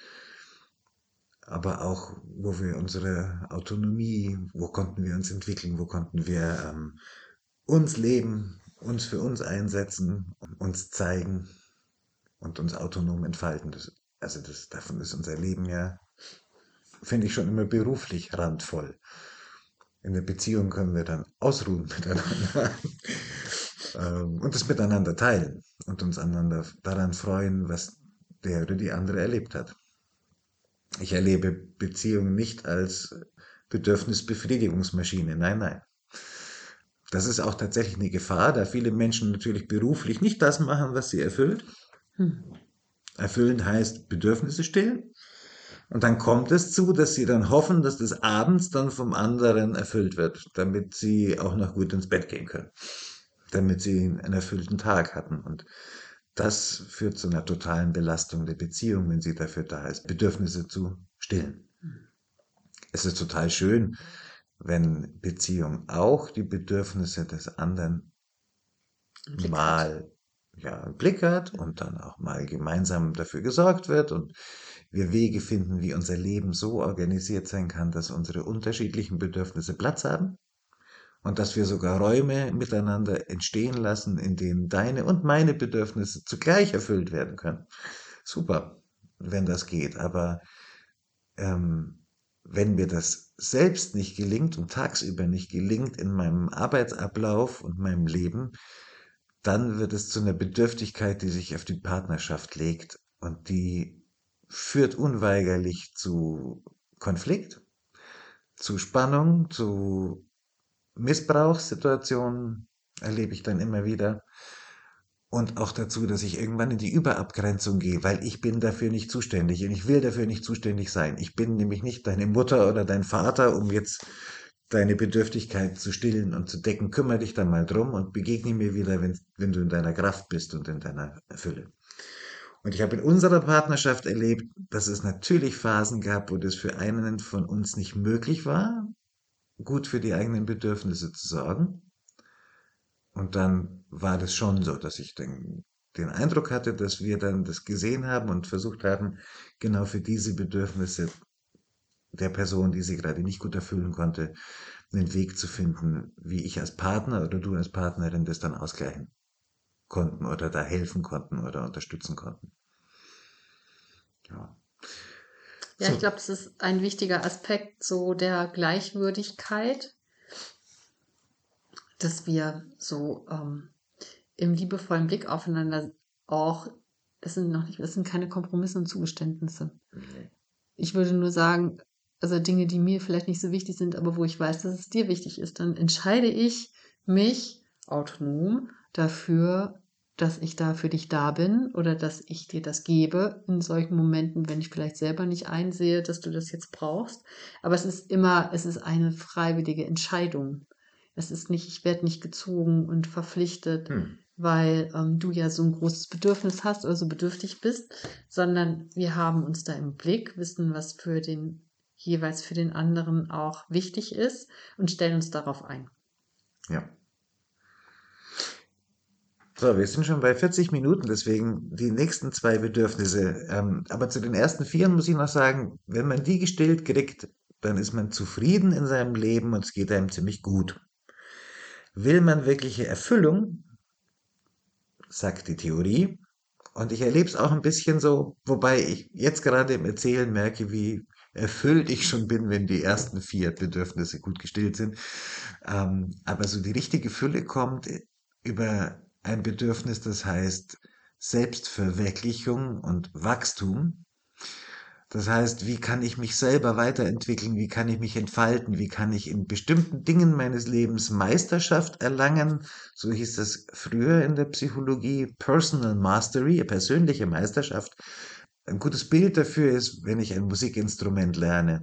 aber auch, wo wir unsere Autonomie, wo konnten wir uns entwickeln, wo konnten wir ähm, uns leben, uns für uns einsetzen, uns zeigen und uns autonom entfalten. Das, also das, davon ist unser Leben ja, finde ich, schon immer beruflich randvoll. In der Beziehung können wir dann ausruhen miteinander ähm, und das miteinander teilen und uns einander daran freuen, was der oder die andere erlebt hat. Ich erlebe Beziehungen nicht als Bedürfnisbefriedigungsmaschine. Nein, nein. Das ist auch tatsächlich eine Gefahr, da viele Menschen natürlich beruflich nicht das machen, was sie erfüllt. Hm. Erfüllen heißt Bedürfnisse stillen. Und dann kommt es zu, dass sie dann hoffen, dass das abends dann vom anderen erfüllt wird, damit sie auch noch gut ins Bett gehen können, damit sie einen erfüllten Tag hatten. Und das führt zu einer totalen Belastung der Beziehung, wenn sie dafür da ist, Bedürfnisse zu stillen. Es ist total schön, wenn Beziehung auch die Bedürfnisse des anderen Einen Blick hat. mal ja, im Blick hat und dann auch mal gemeinsam dafür gesorgt wird und wir Wege finden, wie unser Leben so organisiert sein kann, dass unsere unterschiedlichen Bedürfnisse Platz haben und dass wir sogar Räume miteinander entstehen lassen, in denen deine und meine Bedürfnisse zugleich erfüllt werden können. Super, wenn das geht, aber ähm, wenn mir das selbst nicht gelingt und tagsüber nicht gelingt in meinem Arbeitsablauf und meinem Leben, dann wird es zu einer Bedürftigkeit, die sich auf die Partnerschaft legt und die führt unweigerlich zu Konflikt, zu Spannung, zu Missbrauchssituationen erlebe ich dann immer wieder und auch dazu, dass ich irgendwann in die Überabgrenzung gehe, weil ich bin dafür nicht zuständig und ich will dafür nicht zuständig sein. Ich bin nämlich nicht deine Mutter oder dein Vater, um jetzt deine Bedürftigkeit zu stillen und zu decken. Kümmere dich dann mal drum und begegne mir wieder, wenn, wenn du in deiner Kraft bist und in deiner Fülle. Und ich habe in unserer Partnerschaft erlebt, dass es natürlich Phasen gab, wo das für einen von uns nicht möglich war, gut für die eigenen Bedürfnisse zu sorgen. Und dann war das schon so, dass ich den, den Eindruck hatte, dass wir dann das gesehen haben und versucht haben, genau für diese Bedürfnisse der Person, die sie gerade nicht gut erfüllen konnte, einen Weg zu finden, wie ich als Partner oder du als Partnerin das dann ausgleichen konnten oder da helfen konnten oder unterstützen konnten. Ja. Ja, ich So, glaube, das ist ein wichtiger Aspekt so der Gleichwürdigkeit, dass wir so ähm, im liebevollen Blick aufeinander auch, das sind noch nicht, das sind keine Kompromisse und Zugeständnisse. nee. Ich würde nur sagen, also Dinge, die mir vielleicht nicht so wichtig sind, aber wo ich weiß, dass es dir wichtig ist, dann entscheide ich mich autonom dafür, dass ich da für dich da bin oder dass ich dir das gebe in solchen Momenten, wenn ich vielleicht selber nicht einsehe, dass du das jetzt brauchst. Aber es ist immer, es ist eine freiwillige Entscheidung. Es ist nicht, ich werde nicht gezwungen und verpflichtet, Hm. weil ähm, du ja so ein großes Bedürfnis hast oder so bedürftig bist, sondern wir haben uns da im Blick, wissen, was für den jeweils für den anderen auch wichtig ist und stellen uns darauf ein. Ja. So, wir sind schon bei vierzig Minuten, deswegen die nächsten zwei Bedürfnisse. Ähm, aber zu den ersten vier muss ich noch sagen, wenn man die gestillt kriegt, dann ist man zufrieden in seinem Leben und es geht einem ziemlich gut. Will man wirkliche Erfüllung, sagt die Theorie, und ich erlebe es auch ein bisschen so, wobei ich jetzt gerade im Erzählen merke, wie erfüllt ich schon bin, wenn die ersten vier Bedürfnisse gut gestillt sind. Ähm, aber so die richtige Fülle kommt über ein Bedürfnis, das heißt Selbstverwirklichung und Wachstum. Das heißt, wie kann ich mich selber weiterentwickeln? Wie kann ich mich entfalten? Wie kann ich in bestimmten Dingen meines Lebens Meisterschaft erlangen? So hieß das früher in der Psychologie. Personal Mastery, persönliche Meisterschaft. Ein gutes Bild dafür ist, wenn ich ein Musikinstrument lerne.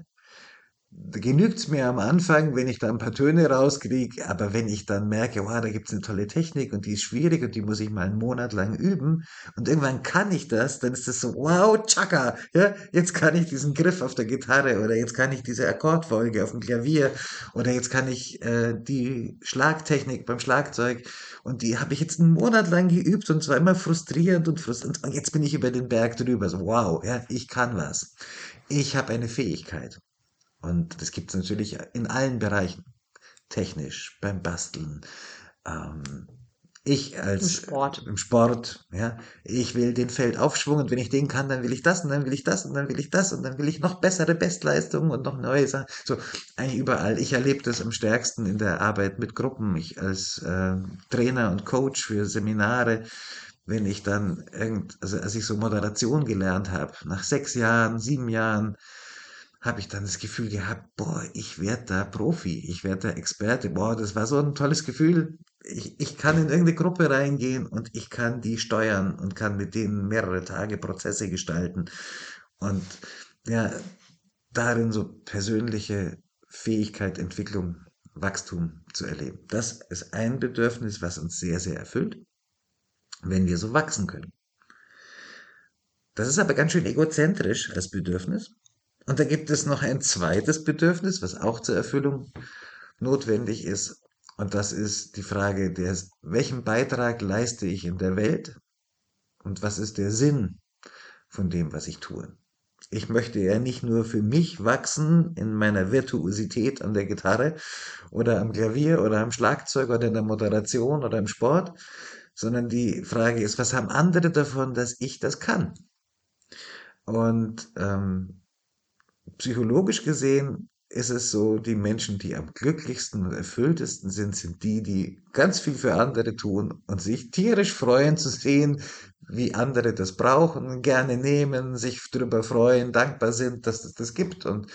Da genügt's mir am Anfang, wenn ich da ein paar Töne rauskriege, aber wenn ich dann merke, wow, da gibt's eine tolle Technik und die ist schwierig und die muss ich mal einen Monat lang üben und irgendwann kann ich das, dann ist das so, wow, tschakka, ja, jetzt kann ich diesen Griff auf der Gitarre oder jetzt kann ich diese Akkordfolge auf dem Klavier oder jetzt kann ich äh, die Schlagtechnik beim Schlagzeug und die habe ich jetzt einen Monat lang geübt und zwar immer frustrierend und frustrierend und jetzt bin ich über den Berg drüber, so, wow, ja, ich kann was. Ich habe eine Fähigkeit. Und das gibt es natürlich in allen Bereichen. Technisch, beim Basteln. Ähm, ich Im als äh, Sport. im Sport, ja, ich will den Feldaufschwung und wenn ich den kann, dann will ich das und dann will ich das und dann will ich das und dann will ich noch bessere Bestleistungen und noch neue Sachen. So, eigentlich überall. Ich erlebe das am stärksten in der Arbeit mit Gruppen. Ich als äh, Trainer und Coach für Seminare, wenn ich dann irgend, also als ich so Moderation gelernt habe, nach sechs Jahren, sieben Jahren, habe ich dann das Gefühl gehabt, boah, ich werde da Profi, ich werde da Experte. Boah, das war so ein tolles Gefühl. Ich, ich kann in irgendeine Gruppe reingehen und ich kann die steuern und kann mit denen mehrere Tage Prozesse gestalten und ja, darin so persönliche Fähigkeit, Entwicklung, Wachstum zu erleben. Das ist ein Bedürfnis, was uns sehr, sehr erfüllt, wenn wir so wachsen können. Das ist aber ganz schön egozentrisch als Bedürfnis. Und da gibt es noch ein zweites Bedürfnis, was auch zur Erfüllung notwendig ist. Und das ist die Frage des, welchen Beitrag leiste ich in der Welt und was ist der Sinn von dem, was ich tue. Ich möchte ja nicht nur für mich wachsen in meiner Virtuosität an der Gitarre oder am Klavier oder am Schlagzeug oder in der Moderation oder im Sport, sondern die Frage ist, was haben andere davon, dass ich das kann? Und ähm, psychologisch gesehen ist es so, die Menschen, die am glücklichsten und erfülltesten sind, sind die, die ganz viel für andere tun und sich tierisch freuen zu sehen, wie andere das brauchen, gerne nehmen, sich darüber freuen, dankbar sind, dass es das gibt. Und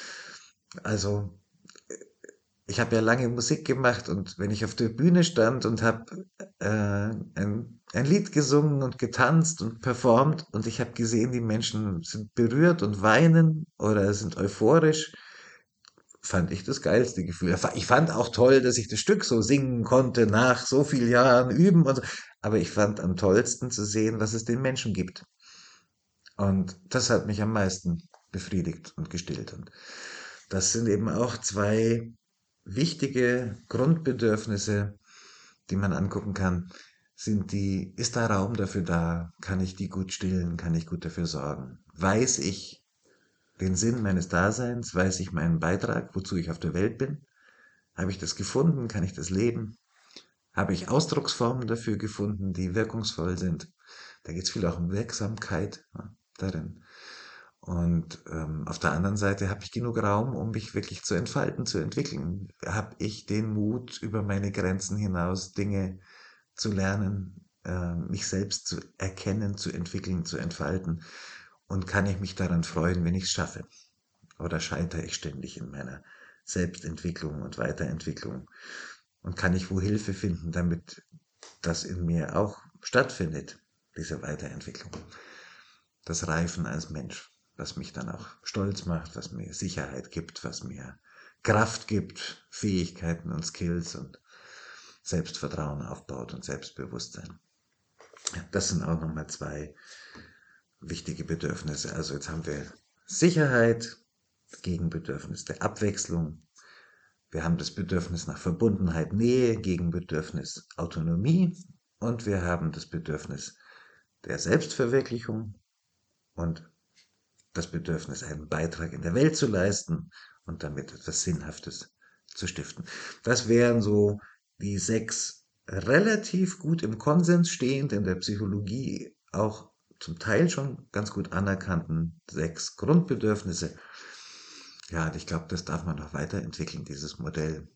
also ich habe ja lange Musik gemacht und wenn ich auf der Bühne stand und habe äh, ein, ein Lied gesungen und getanzt und performt und ich habe gesehen, die Menschen sind berührt und weinen oder sind euphorisch, fand ich das geilste Gefühl. Ich fand auch toll, dass ich das Stück so singen konnte nach so vielen Jahren Üben und so. Aber ich fand am tollsten zu sehen, was es den Menschen gibt. Und das hat mich am meisten befriedigt und gestillt. Und das sind eben auch zwei wichtige Grundbedürfnisse, die man angucken kann. Sind die, ist da Raum dafür da? Kann ich die gut stillen? Kann ich gut dafür sorgen? Weiß ich den Sinn meines Daseins? Weiß ich meinen Beitrag, wozu ich auf der Welt bin? Habe ich das gefunden? Kann ich das leben? Habe ich Ausdrucksformen dafür gefunden, die wirkungsvoll sind? Da geht es viel auch um Wirksamkeit, ja, darin. Und ähm, auf der anderen Seite habe ich genug Raum, um mich wirklich zu entfalten, zu entwickeln. Habe ich den Mut, über meine Grenzen hinaus Dinge zu lernen, äh, mich selbst zu erkennen, zu entwickeln, zu entfalten? Und kann ich mich daran freuen, wenn ich es schaffe? Oder scheitere ich ständig in meiner Selbstentwicklung und Weiterentwicklung? Und kann ich wo Hilfe finden, damit das in mir auch stattfindet, diese Weiterentwicklung? Das Reifen als Mensch, was mich dann auch stolz macht, was mir Sicherheit gibt, was mir Kraft gibt, Fähigkeiten und Skills und Selbstvertrauen aufbaut und Selbstbewusstsein. Das sind auch nochmal zwei wichtige Bedürfnisse. Also jetzt haben wir Sicherheit, Gegenbedürfnis der Abwechslung. Wir haben das Bedürfnis nach Verbundenheit, Nähe, Gegenbedürfnis Autonomie. und wir haben das Bedürfnis der Selbstverwirklichung und das Bedürfnis, einen Beitrag in der Welt zu leisten und damit etwas Sinnhaftes zu stiften. Das wären so die sechs relativ gut im Konsens stehend, in der Psychologie auch zum Teil schon ganz gut anerkannten sechs Grundbedürfnisse. Ja, und ich glaube, das darf man noch weiterentwickeln, dieses Modell.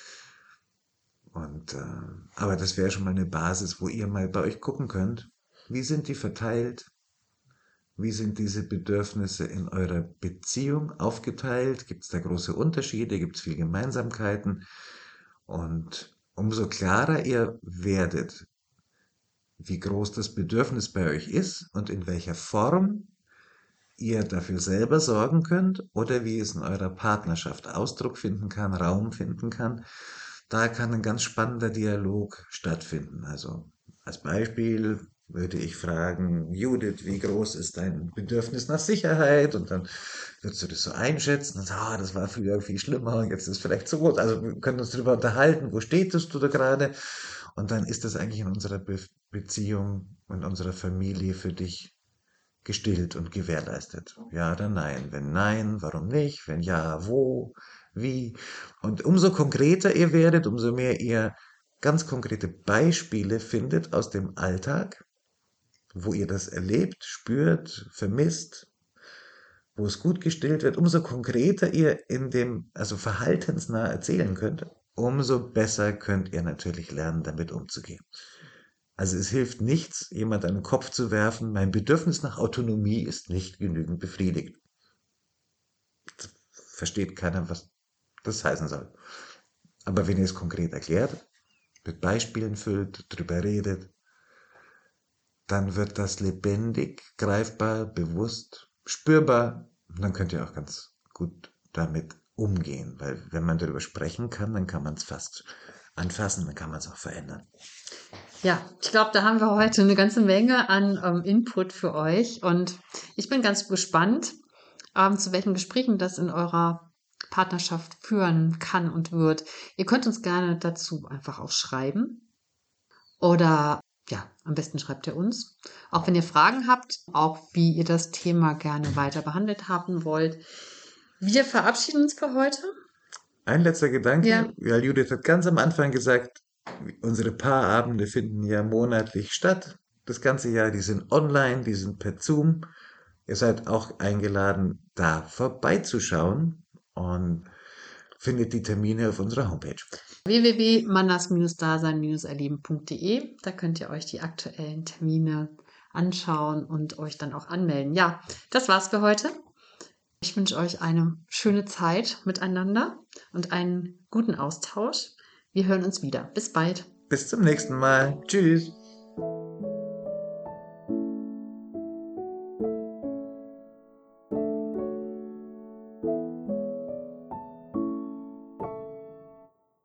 Und, äh, aber das wäre schon mal eine Basis, wo ihr mal bei euch gucken könnt, wie sind die verteilt? Wie sind diese Bedürfnisse in eurer Beziehung aufgeteilt? Gibt es da große Unterschiede? Gibt es viele Gemeinsamkeiten? Und umso klarer ihr werdet, wie groß das Bedürfnis bei euch ist und in welcher Form ihr dafür selber sorgen könnt oder wie es in eurer Partnerschaft Ausdruck finden kann, Raum finden kann, da kann ein ganz spannender Dialog stattfinden. Also als Beispiel würde ich fragen, Judith, wie groß ist dein Bedürfnis nach Sicherheit? Und dann würdest du das so einschätzen und sagen, ah, das war früher viel schlimmer und jetzt ist es vielleicht so groß. Also wir können uns darüber unterhalten, wo stehst du da gerade? Und dann ist das eigentlich in unserer Be Beziehung und unserer Familie für dich gestillt und gewährleistet. Ja oder nein? Wenn nein, warum nicht? Wenn ja, wo? Wie? Und umso konkreter ihr werdet, umso mehr ihr ganz konkrete Beispiele findet aus dem Alltag, wo ihr das erlebt, spürt, vermisst, wo es gut gestillt wird, umso konkreter ihr in dem, also verhaltensnah erzählen könnt, umso besser könnt ihr natürlich lernen, damit umzugehen. Also es hilft nichts, jemand an den Kopf zu werfen, mein Bedürfnis nach Autonomie ist nicht genügend befriedigt. Versteht keiner, was das heißen soll. Aber wenn ihr es konkret erklärt, mit Beispielen füllt, drüber redet, dann wird das lebendig, greifbar, bewusst, spürbar. Und dann könnt ihr auch ganz gut damit umgehen. Weil wenn man darüber sprechen kann, dann kann man es fast anfassen, dann kann man es auch verändern. Ja, ich glaube, da haben wir heute eine ganze Menge an ähm, Input für euch. Und ich bin ganz gespannt, ähm, zu welchen Gesprächen das in eurer Partnerschaft führen kann und wird. Ihr könnt uns gerne dazu einfach auch schreiben. Oder ja, am besten schreibt ihr uns. Auch wenn ihr Fragen habt, auch wie ihr das Thema gerne weiter behandelt haben wollt. Wir verabschieden uns für heute. Ein letzter Gedanke. Ja. Ja, Judith hat ganz am Anfang gesagt, unsere Paarabende finden ja monatlich statt. Das ganze Jahr, die sind online, die sind per Zoom. Ihr seid auch eingeladen, da vorbeizuschauen und findet die Termine auf unserer Homepage. w w w punkt mannas dasein erleben punkt de. Da könnt ihr euch die aktuellen Termine anschauen und euch dann auch anmelden. Ja, das war's für heute. Ich wünsche euch eine schöne Zeit miteinander und einen guten Austausch. Wir hören uns wieder. Bis bald. Bis zum nächsten Mal. Tschüss.